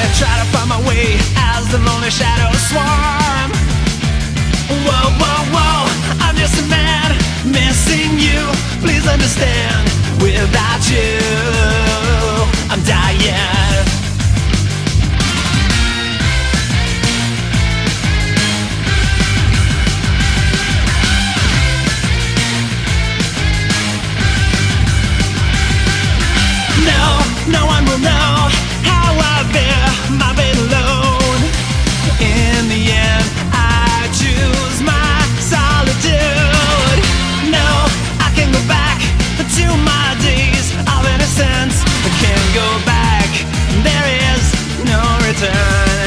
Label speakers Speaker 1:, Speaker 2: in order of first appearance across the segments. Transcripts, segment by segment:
Speaker 1: try to find my way as the lonely shadows swarm. Whoa, whoa, whoa, I'm just a man missing you. Please understand, without you, I'm dying. No one will know how I bear my weight alone. In the end, I choose my solitude. No, I can't go back to my days of innocence. I can't go back, there is no return.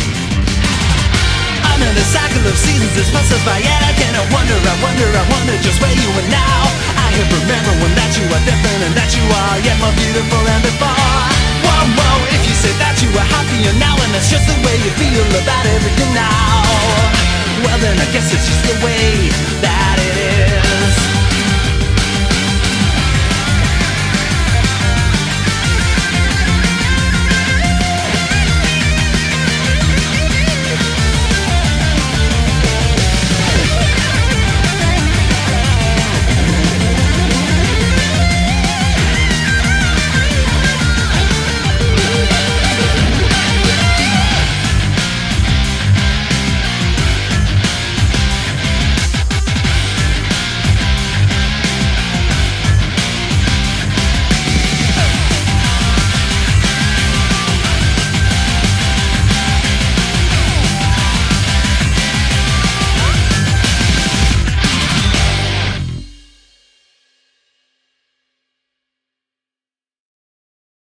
Speaker 1: Another cycle of seasons has passed us by, yet I cannot wonder, I wonder just where you are now. I can remember when that you are different and that you are yet more beautiful than before.